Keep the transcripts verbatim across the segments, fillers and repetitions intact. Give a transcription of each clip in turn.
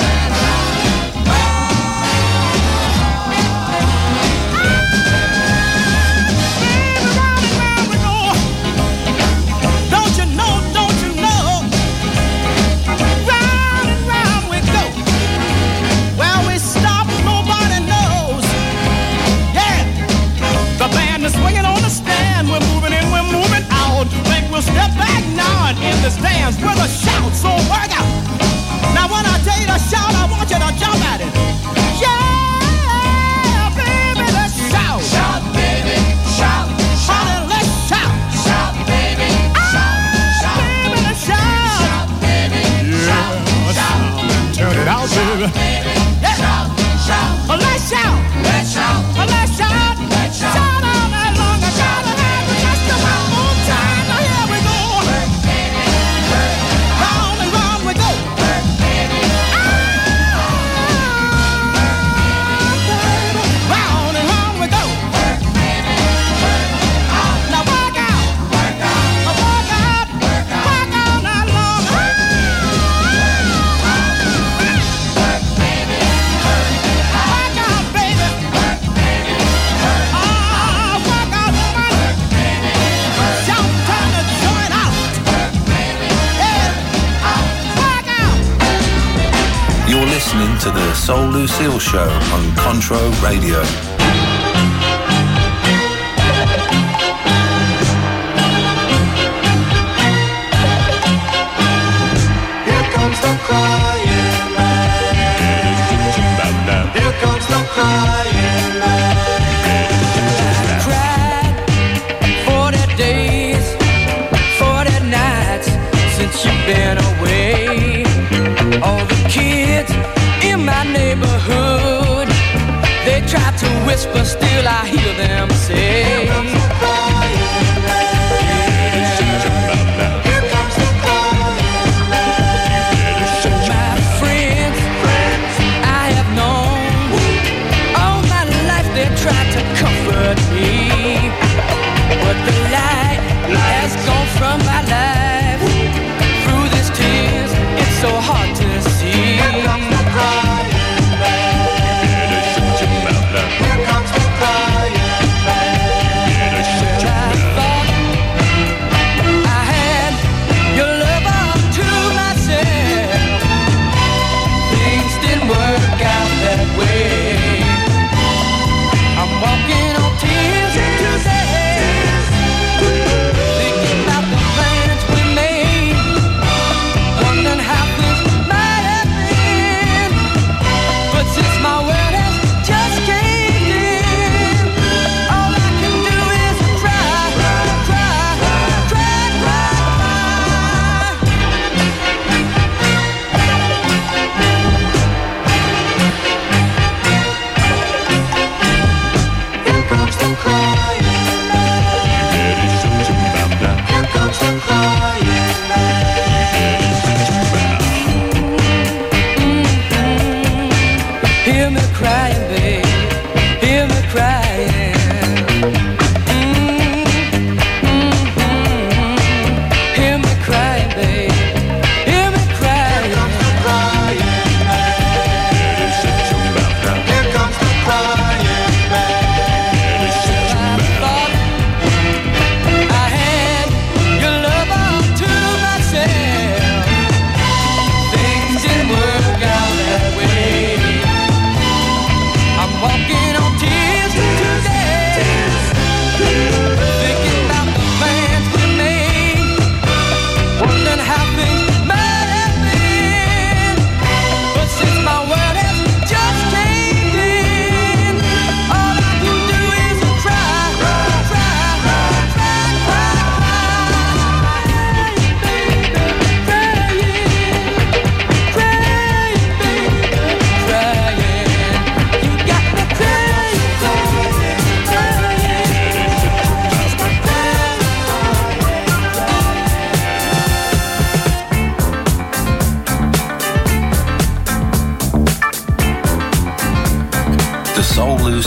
Step back now and in the stands with a shout, so work out. Now when I tell you to shout, I want you to jump at it. Yeah, baby, let's shout. Shout, baby, shout. Honey, let's shout. Shout, baby, shout. Shout, baby, let's shout. Shout, baby, shout. Shout, turn it out, baby. Yeah. Shout, shout. Let's shout. Let's shout. Let's shout. Let's shout. Shout all night long. I gotta have it just about more time. Listening to the Soul Lucille Show on Contro Radio. Here comes the crying man. Here comes the crying man. I cried forty days, forty nights since you've been away. All the kids in my neighborhood, they try to whisper, still I hear them say, here comes the crying man. Here comes the crying man. My friends, I have known all my life, they try to comfort me, but the light has gone from my life. Through these tears, it's so hard to see. Here comes the crying man. Here comes the crying man.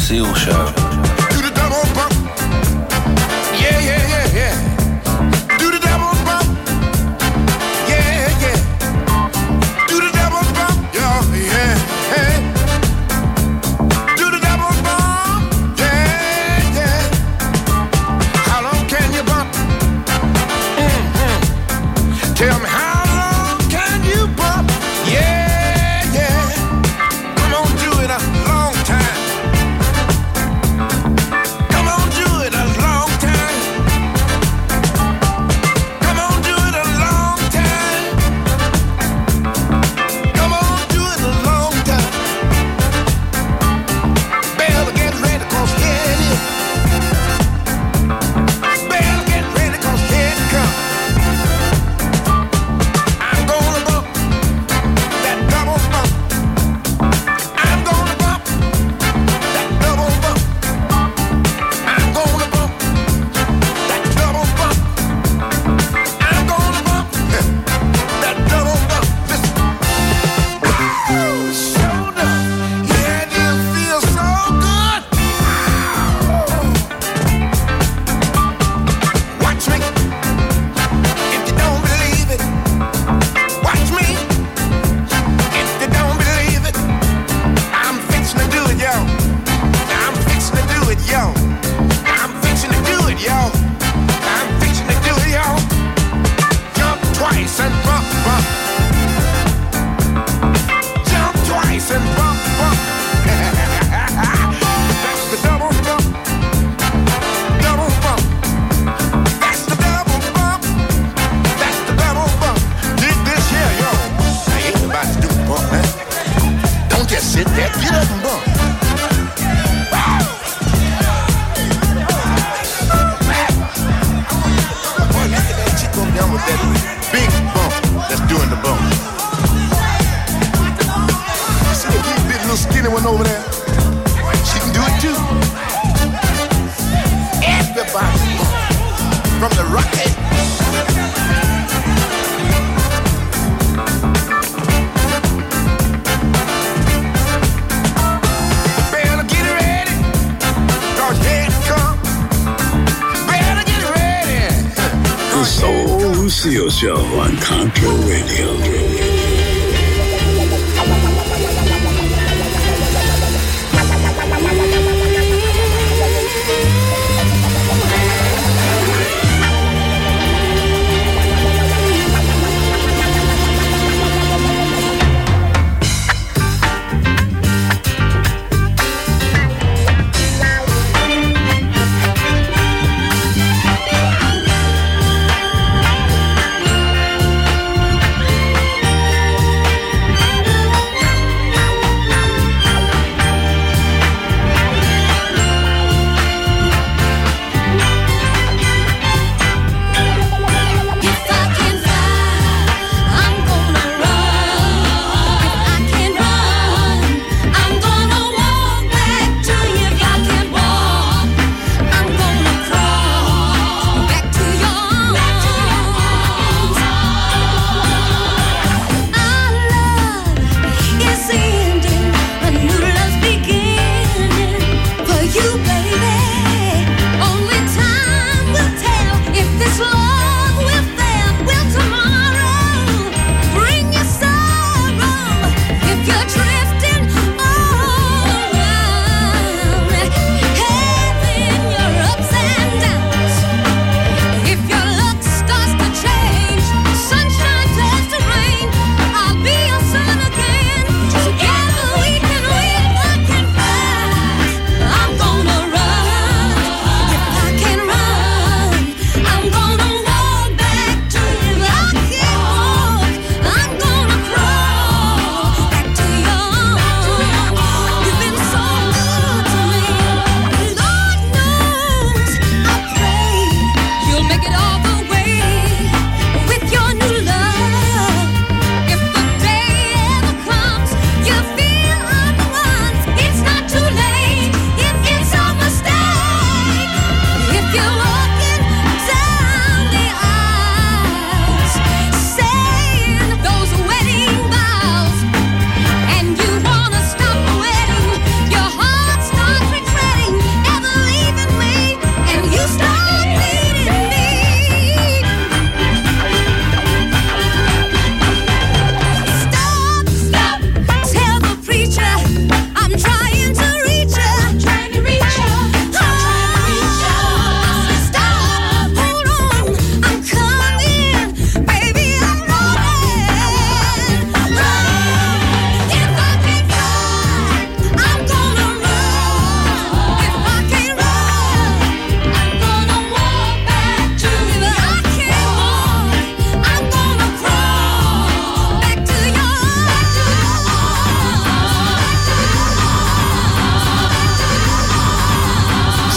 Lucille Show. Do the double bump. Yeah, yeah, yeah, yeah. Do the double bump. Yeah, yeah. Do the double bump. Yeah, yeah, yeah. Do the double bump. Yeah, yeah. How long can you bump? Mm-hmm. Tell me how long can you bump? Yeah, yeah. Come on, do it a long time. Come on, do it a long time. Come on, do it a long time. Come on, do it a long time. Better get ready, 'cause here it is. Better get ready, 'cause here it comes. I'm gonna bump that double bump. I'm gonna bump that double bump. I'm gonna bump that double bump. I'm gonna bump that double bump. Listen. Showed up. Yeah, it just feels so good. Watch me. If you don't believe it, watch me. If you don't believe it, I'm fixing to do it, yo. I'm fixing to do it, yo. I'm fixing to do it, yo. I'm fixing to do it, yo. Jump twice and bump, bump. Jump twice and bump, bump. That's the double bump. Double bump. That's the double bump. That's the double bump. Dig this here, yo. Now everybody's doing bump, man. Don't just sit there. Get up and bump. Boy, look at that chick over there with that big bump that's doing the bump. See that big, big little skinny one over there? She can do it too. Everybody bump. From the rocket. Better get ready, 'cause here it comes. Better get ready. The Soul Lucille Show on Contra Radio.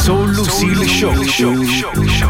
Soul Lucille Show. Show, show, show, show.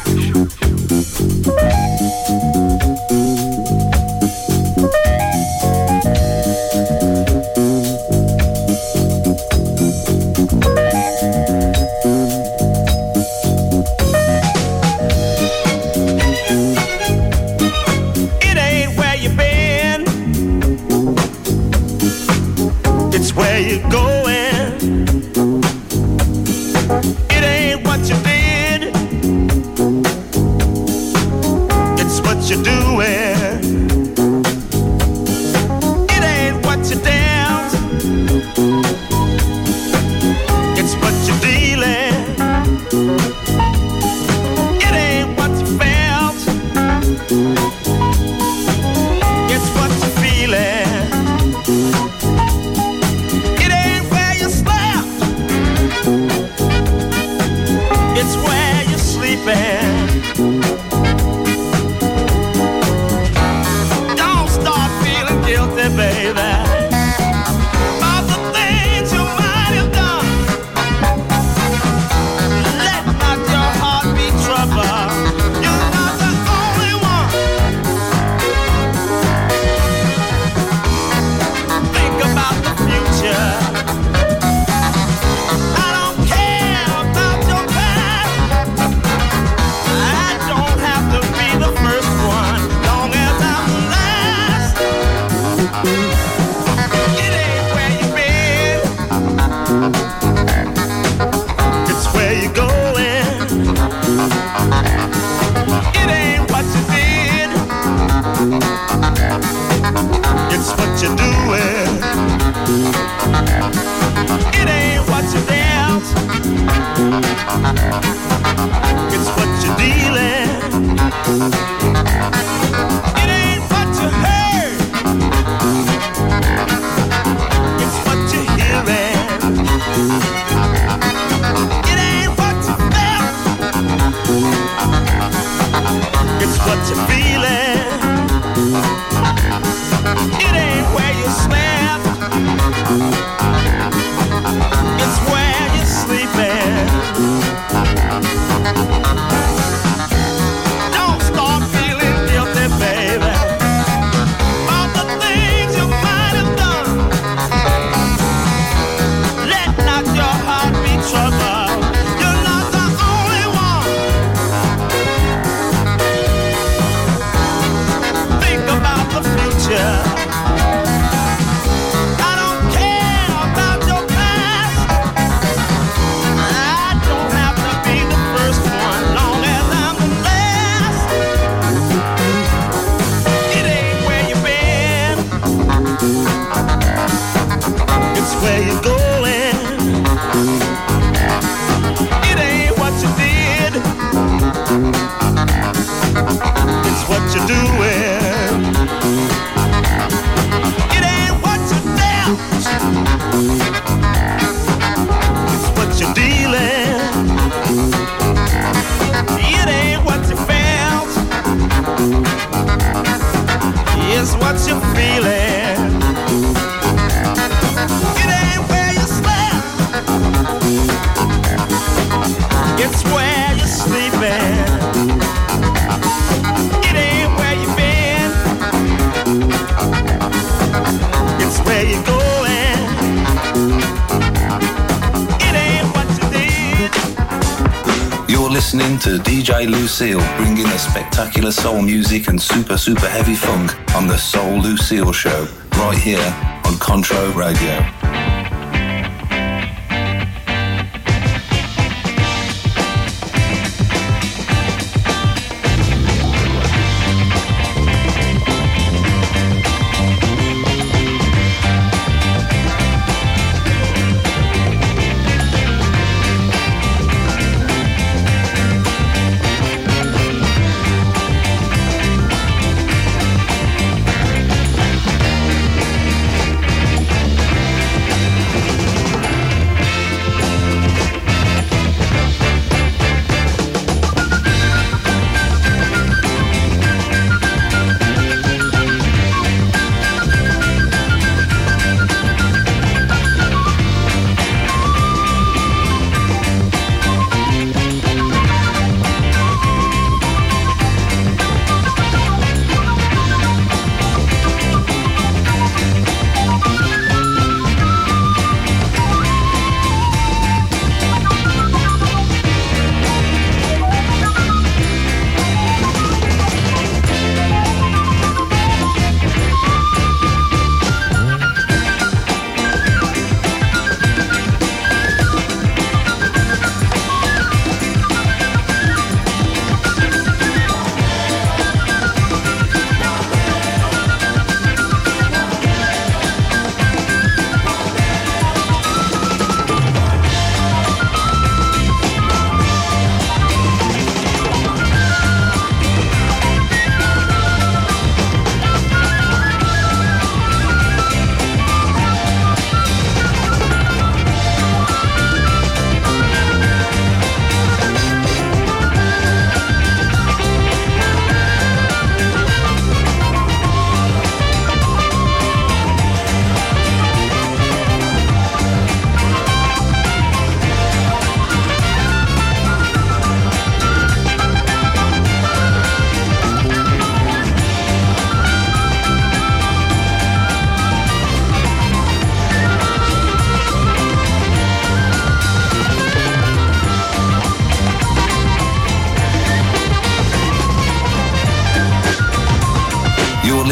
Listening to D J Lucille, bringing the spectacular soul music and super, super heavy funk on the Soul Lucille Show, right here on Contro Radio.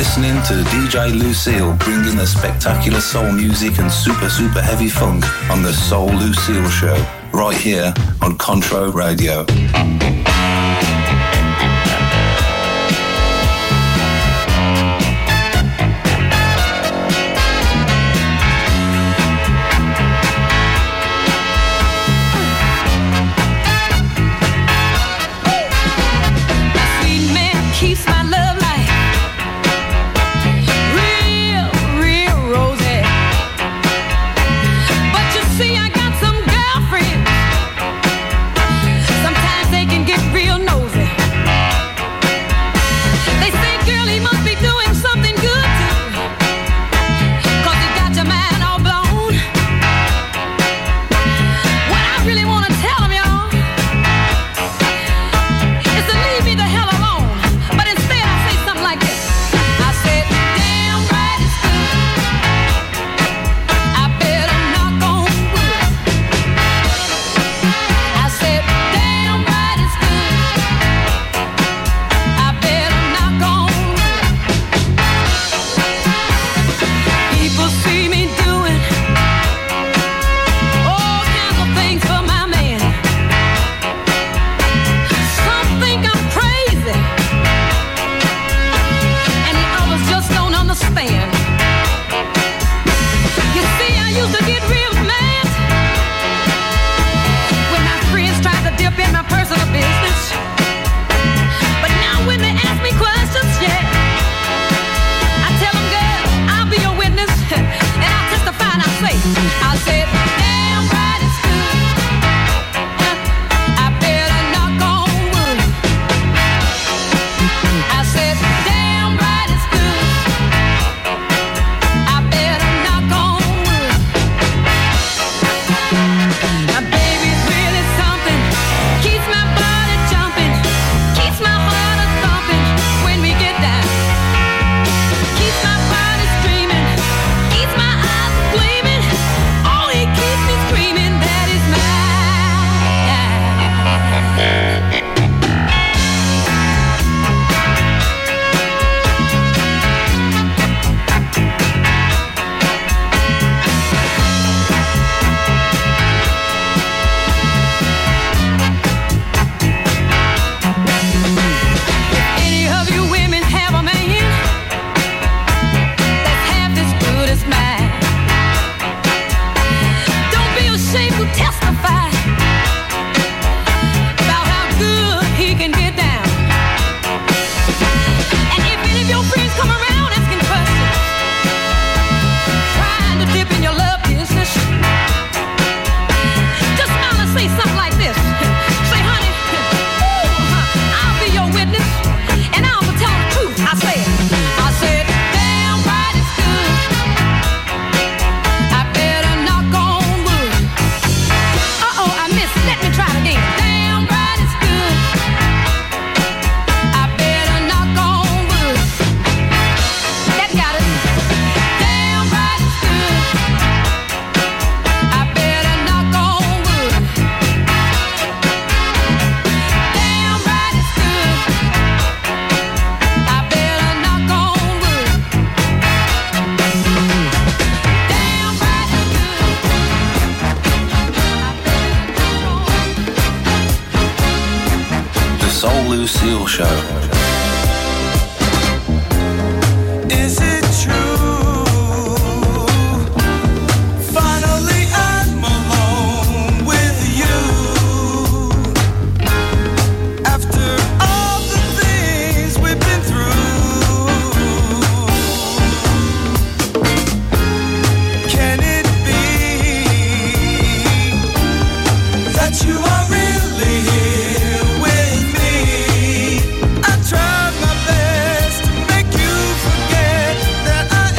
listening to D J Lucille bringing the spectacular soul music and super, super heavy funk on the Soul Lucille Show, right here on Contro Radio. Lucille Show. Is it true? Finally I'm alone with you. After all the things we've been through, can it be that you are really here with me? I tried my best to make you forget that I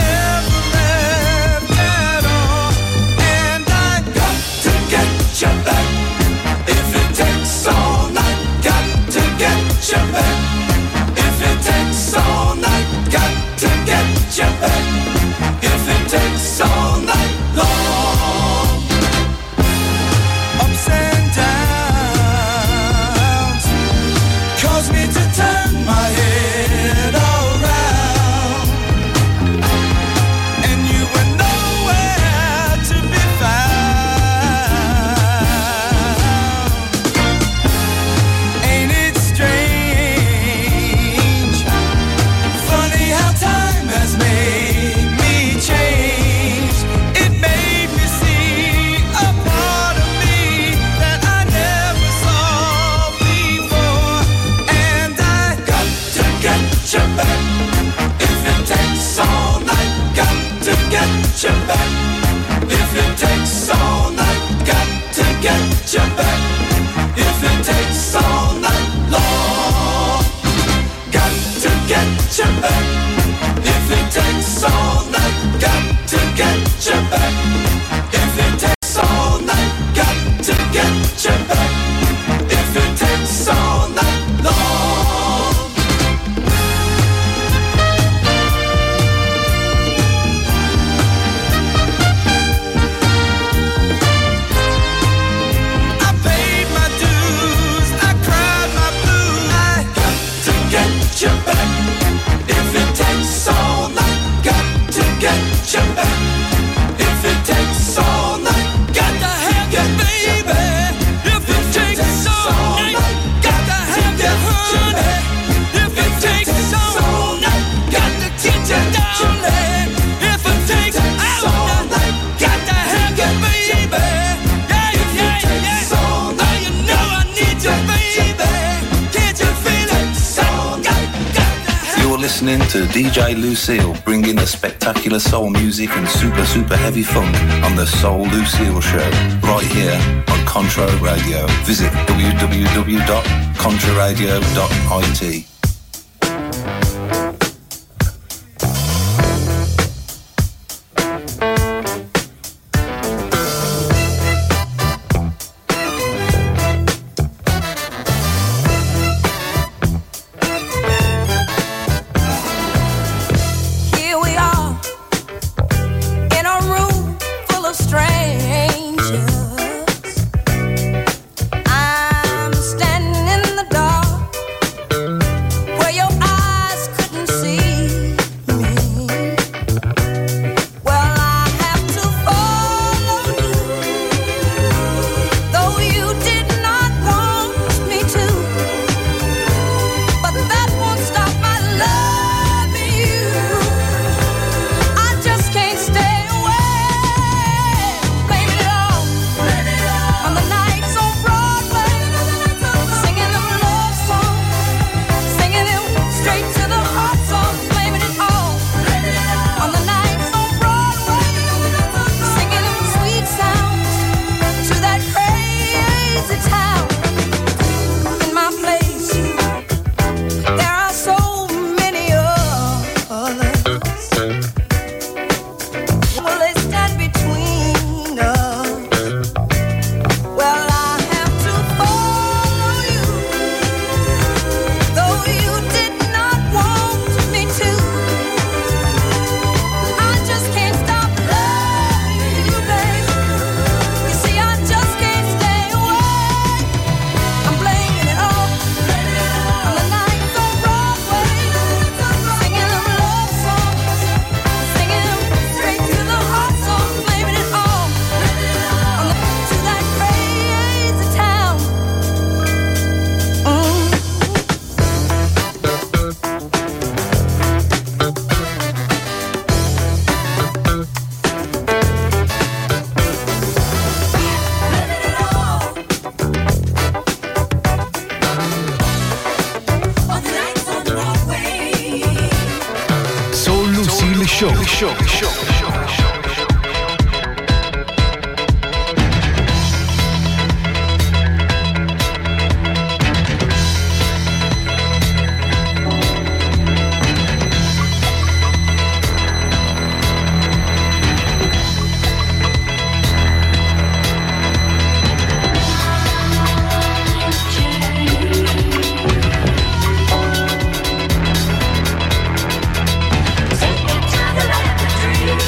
you back. If it takes all night, got to get you back. If it takes all night long, got to get you back. If it takes all night, got to get you back. If it takes all night, got to get you back. If it takes all night long. I paid my dues, I cried my blues. I got to get you back. If it takes all night, got to get you back. If it takes all night, got to have you, baby. If it takes all night, got to have you, honey. If it takes all night, got to get you, darling. If it takes all night, got to have you, baby. Yeah, yeah, yeah. Now you know I need you, baby. Can't you feel it? You're listening to D J Lucille, bringing the spectacular soul music and super, super heavy funk on the Soul Lucille Show, right here on Contra Radio. Visit w w w dot contra radio dot i t. Here we are in a room full of strangers. I'm standing in the dark where your eyes couldn't see me. Well, I have to follow you, though you did not want me to. But that won't stop my loving you. I just can't stay away. Blaming it all on the nights on Broadway, singing them love songs, singing them straight to the heart songs. Blaming it all on the nights on Broadway, singing them sweet sounds to that crazy town. In my place, there are so many others. Will they stand between us? Well, I have to follow you, though you did not want me to. I just can't stop loving you, babe. You see, I just can't stay away. I'm blaming it all on the nights on Broadway, singing them love songs, singing them straight to the heart songs. Blaming it all on the, to that crazy town. Mm. Soul Lucille Show. Take me to the laboratory.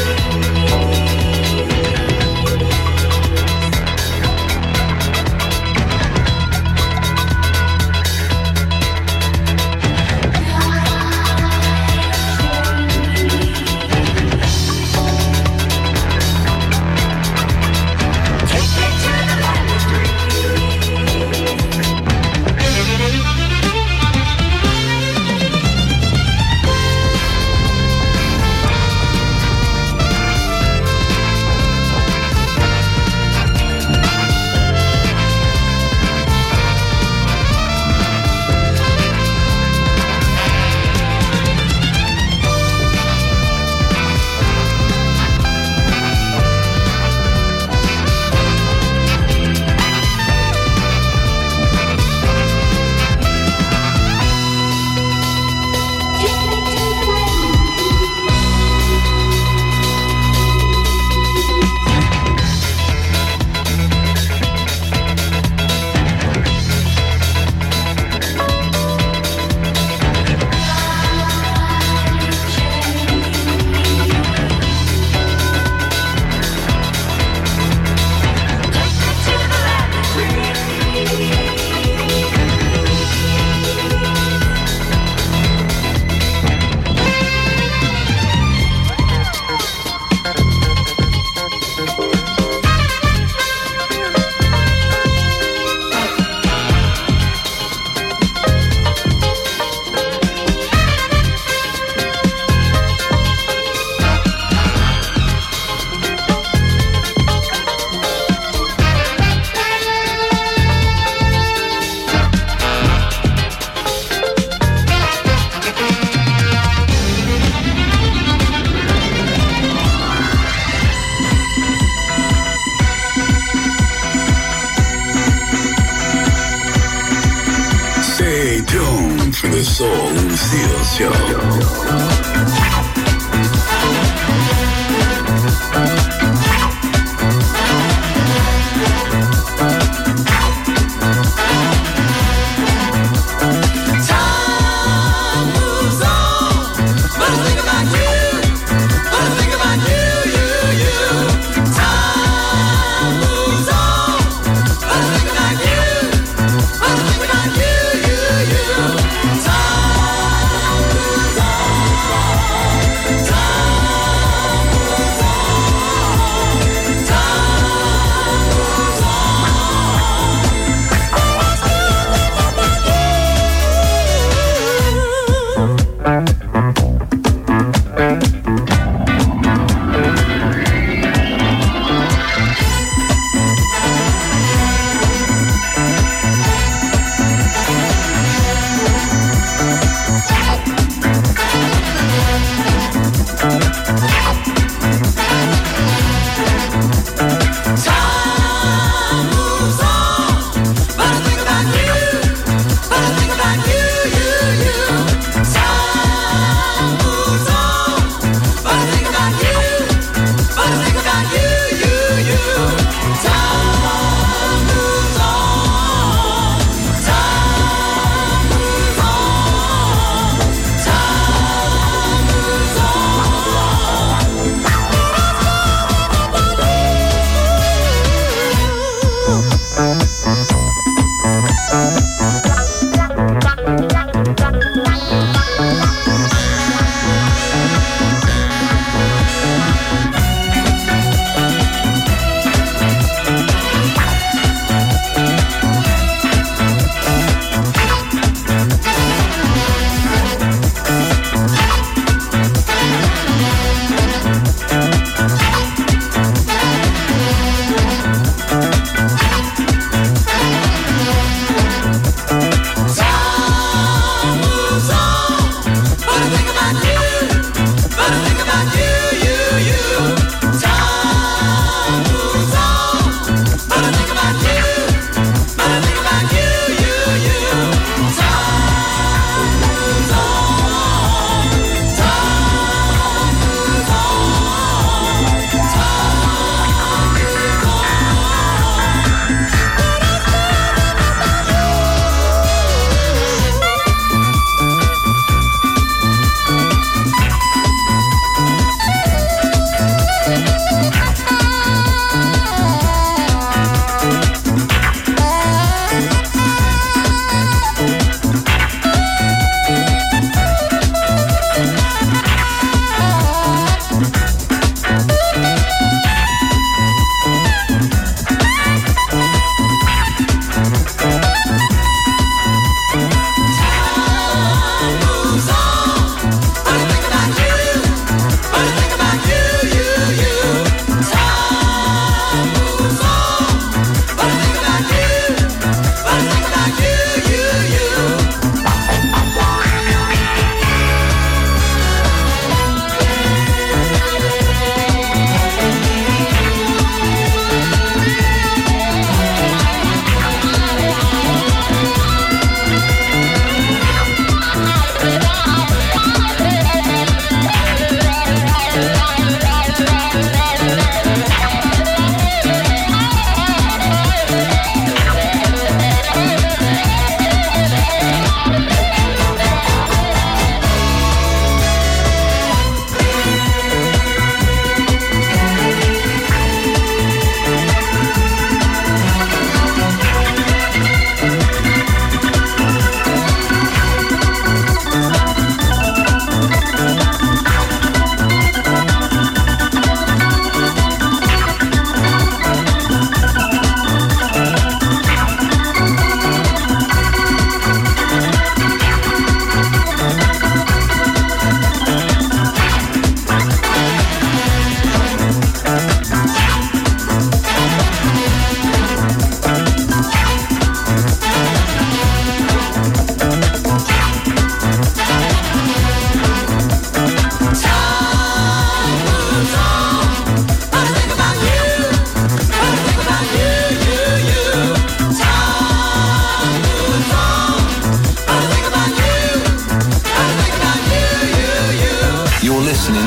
Stay tuned for the Soul Lucille Show. Time moves on.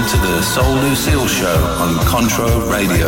to the Soul Lucille Show on Contro Radio.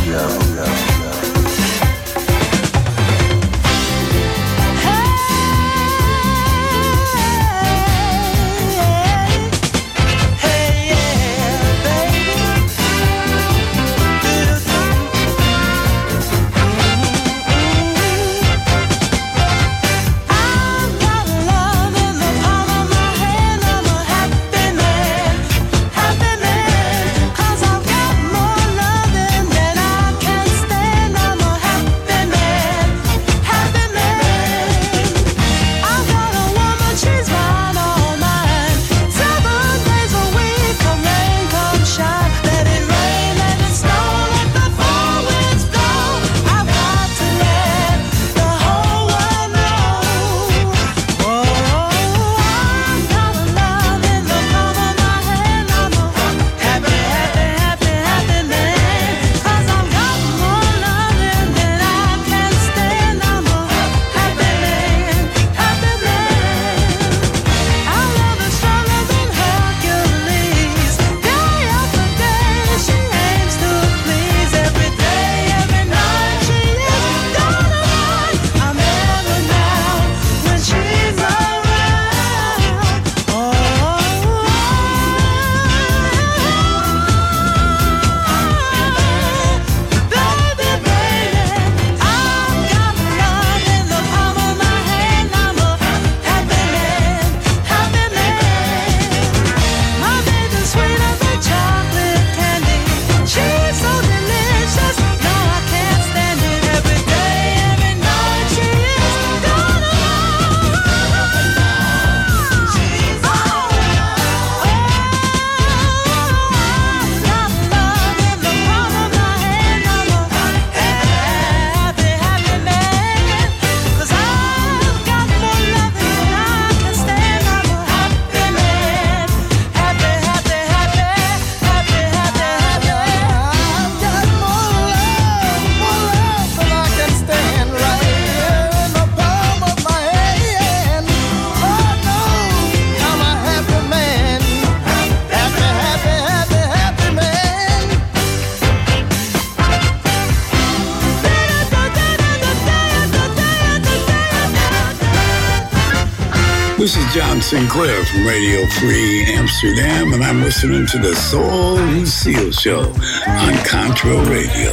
This is John Sinclair from Radio Free Amsterdam, and I'm listening to the Soul Lucille Show on Contro Radio.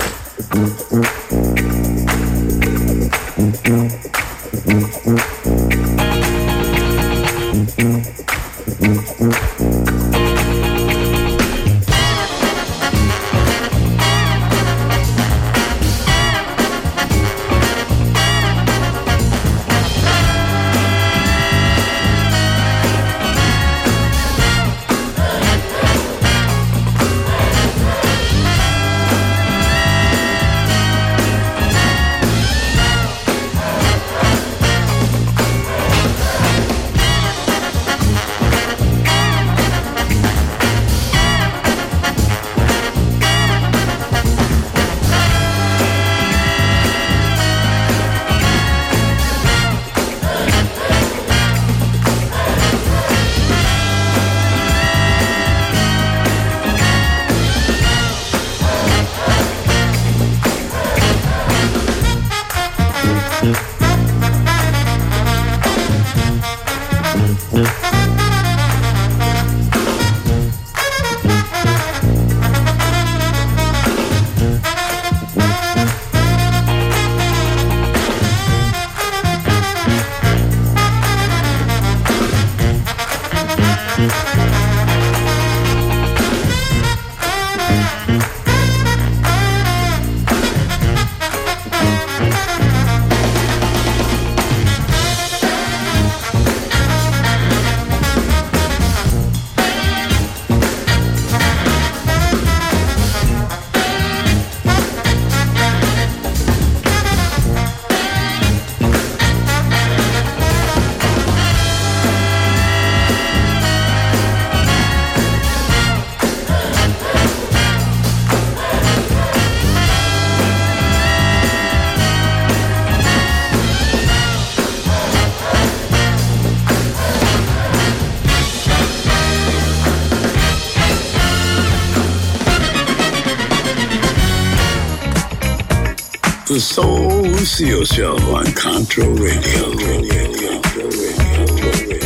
The Soul Lucille Show on Contra Radio. Radio, Contra Radio.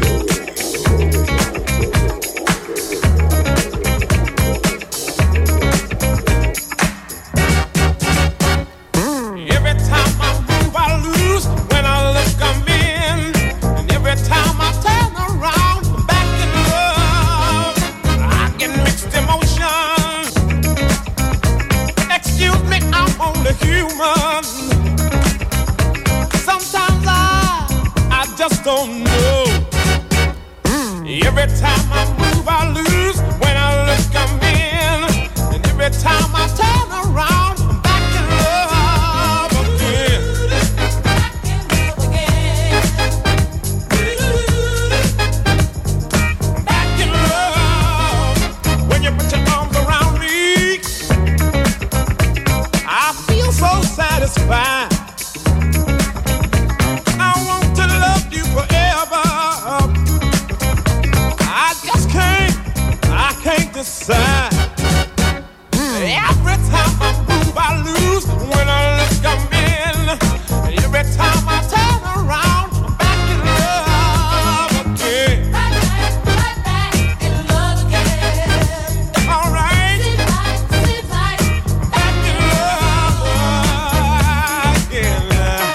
Don't know. Every time I move, I lose. When I look, I'm in. And every time I turn around, I'm back in love again. Back in love again. Back in love. When you put your arms around me, I feel so satisfied. Decide. Every time I move, I lose. When I look, I'm in. Every time I turn around, I'm back in love again. Right back, right back in love again. All right. Seems like, seems like back in love again.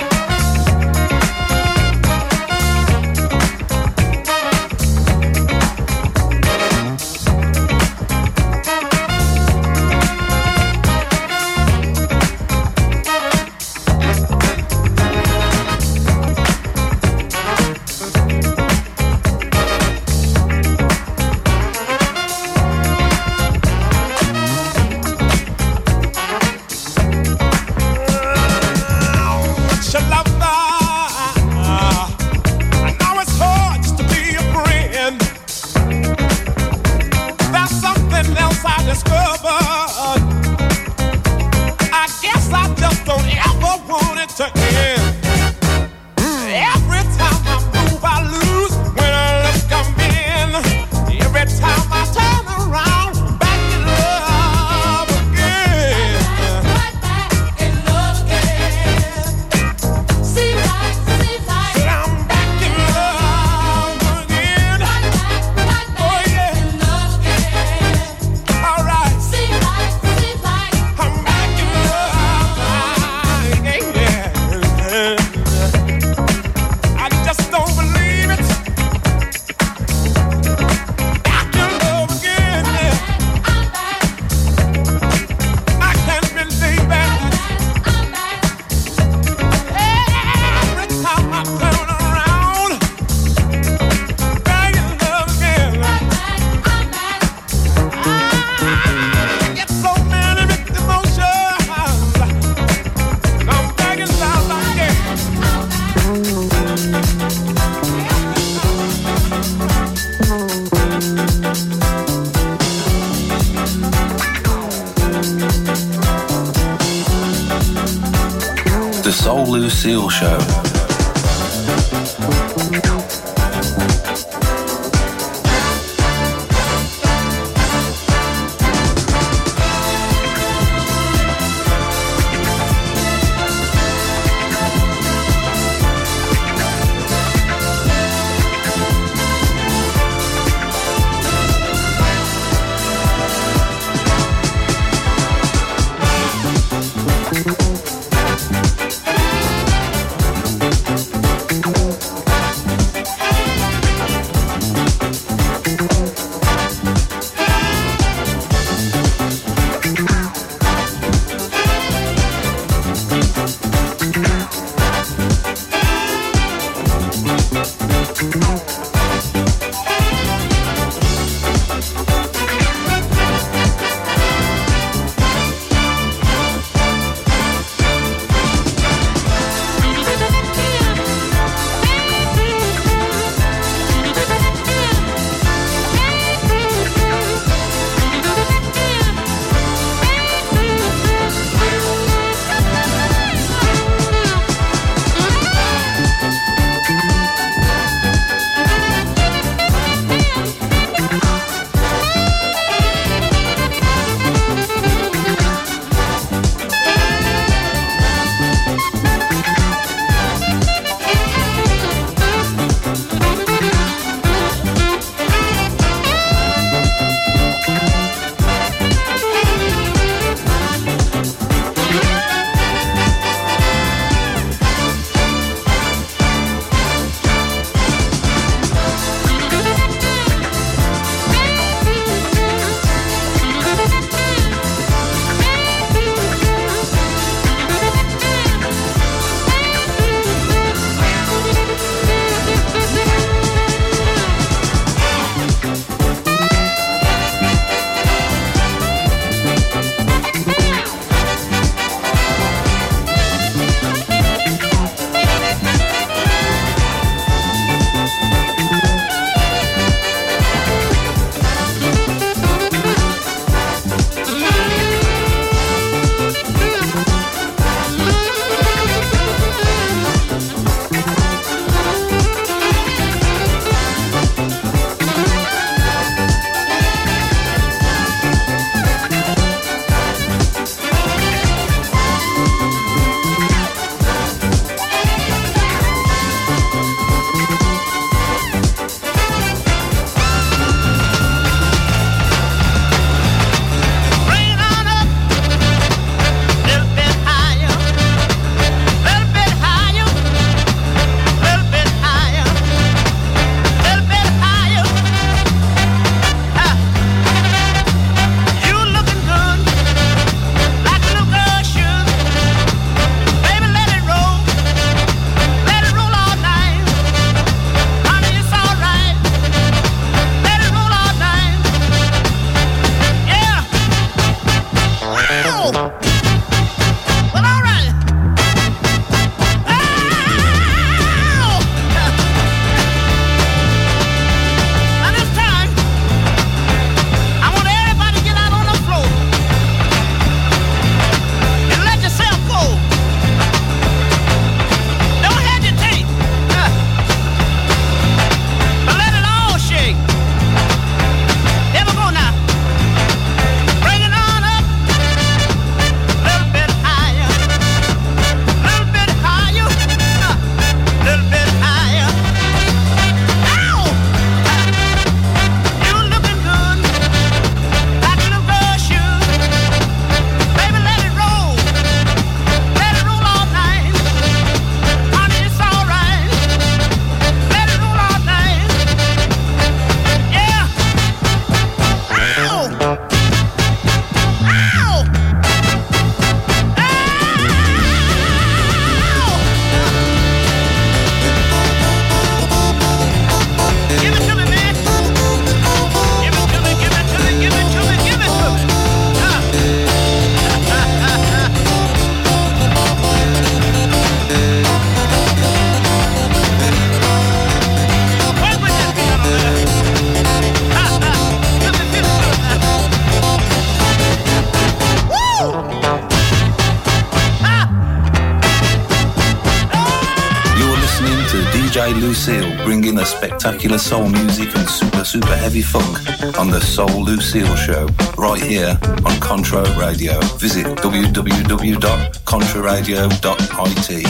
Soul Lucille Show. Lucille, bringing the spectacular soul music and super, super heavy funk on the Soul Lucille Show, right here on Contra Radio. Visit w w w dot contra radio dot i t.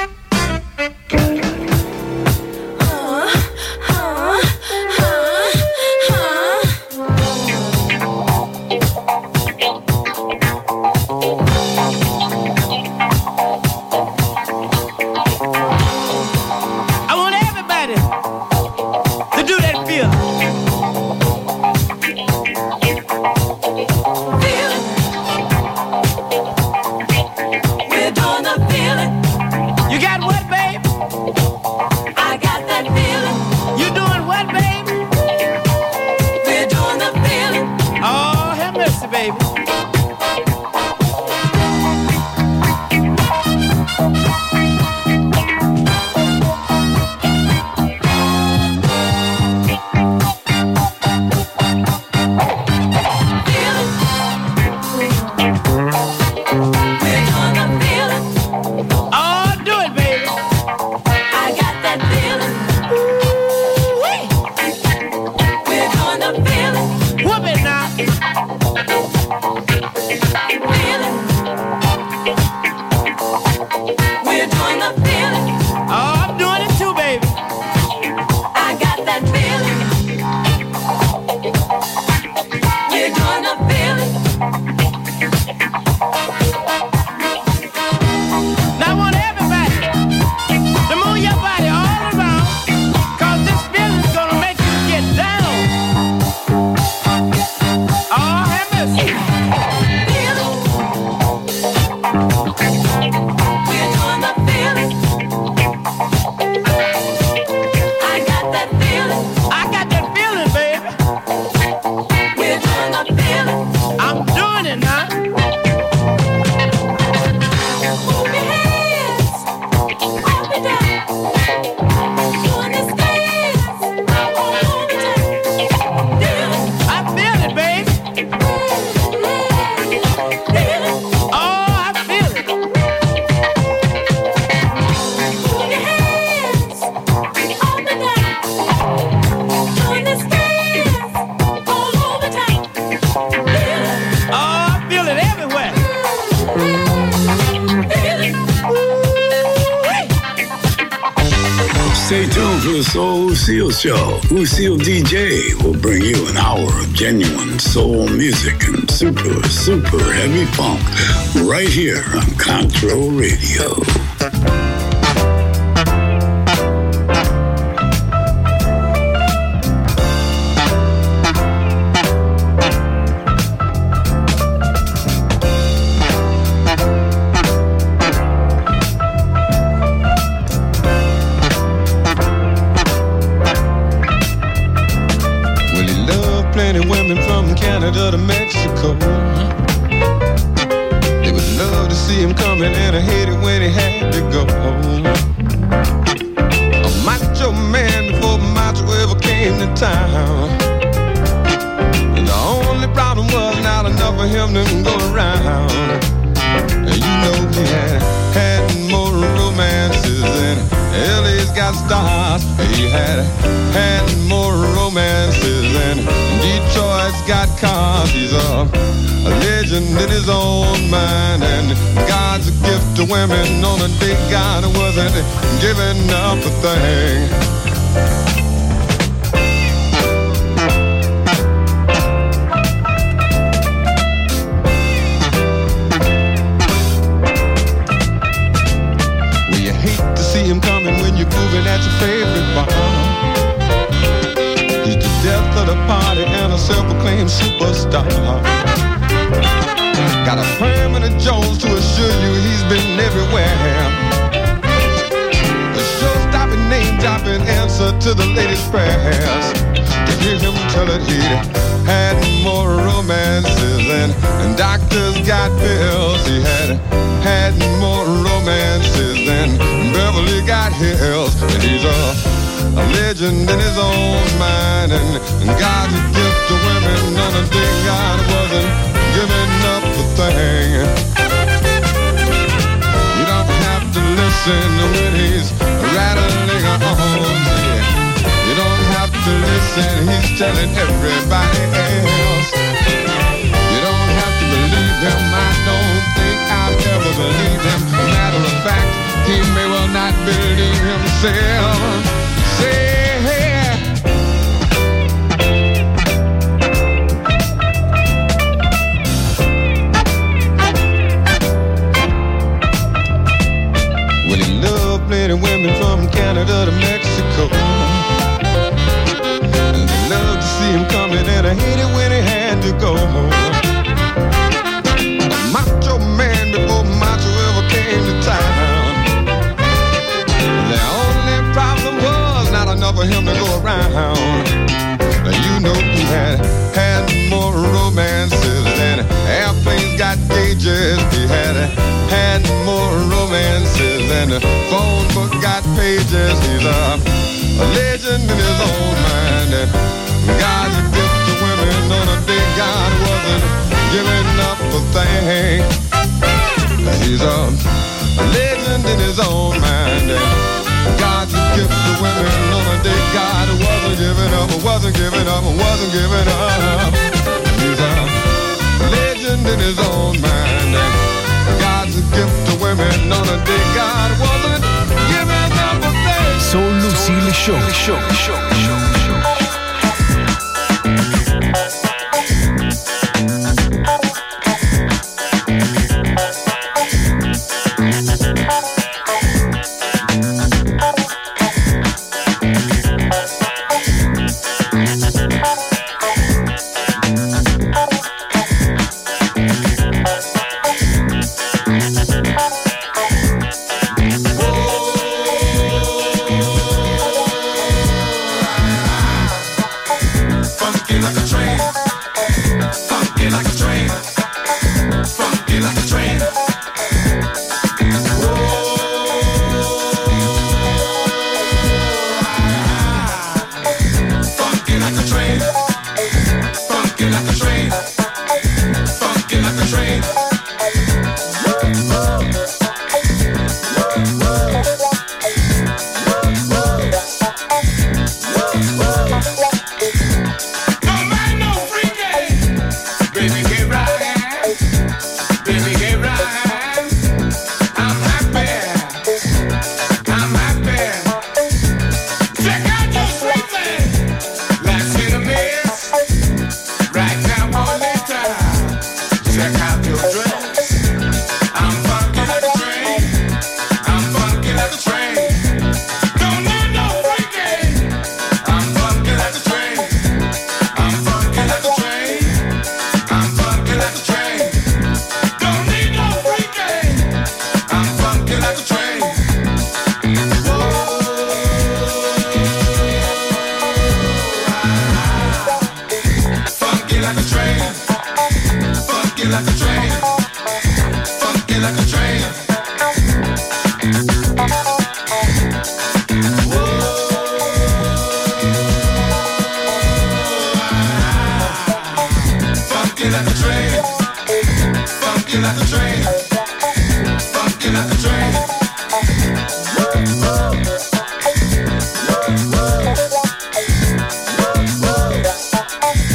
Stay tuned for the Soul Lucille Show. Lucille D J will bring you an hour of genuine soul music and super, super heavy funk right here on Control Radio. Canada to Mexico. They would love to see him coming, and I hate it when he had to go. A macho man before macho ever came to town. And the only problem was not enough for him to go around. And you know he had had more romances than L A's got stars. He had had more romances than Detroit's got cars. He's a, a legend in his own mind, and God's a gift to women on a day God wasn't giving up a thing. Well, you hate to see him coming when you're moving at your favorite bar. He's the death of the party and a self-proclaimed superstar. Got a permanent Jones to assure you he's been everywhere. A show-stopping, name-dropping answer to the latest prayers. To hear him tell it he'd had more romances than and doctors got pills. He had had more romances than Beverly got hills. And he's a A legend in his own mind, and, and God's a gift to women on a day God wasn't giving up a thing. You don't have to listen when he's rattling own. You don't have to listen, he's telling everybody else. You don't have to believe him, I don't think I've ever believed him. Matter of fact, he may well not believe himself. Say, well, he loved plenty women from Canada to Mexico. And they loved to see him coming, and I hated when he had to go. A macho man before macho ever came to town. The only problem was not enough for him to go around. Now you know he had had more romances than airplanes got gauges. He had had more romances than the phone book got pages. He's a, a legend in his own mind. And God's a gift to women on a day God wasn't giving up a thing. He's a, a legend in his own mind. And God's a gift to women on a day God wasn't giving up, wasn't giving up, wasn't giving up. He's a legend in his own mind. And God's a gift to women on a day God wasn't giving up a thing. Soul Lucille Show. Show, show, show, show. Funky like a train, funky like a train.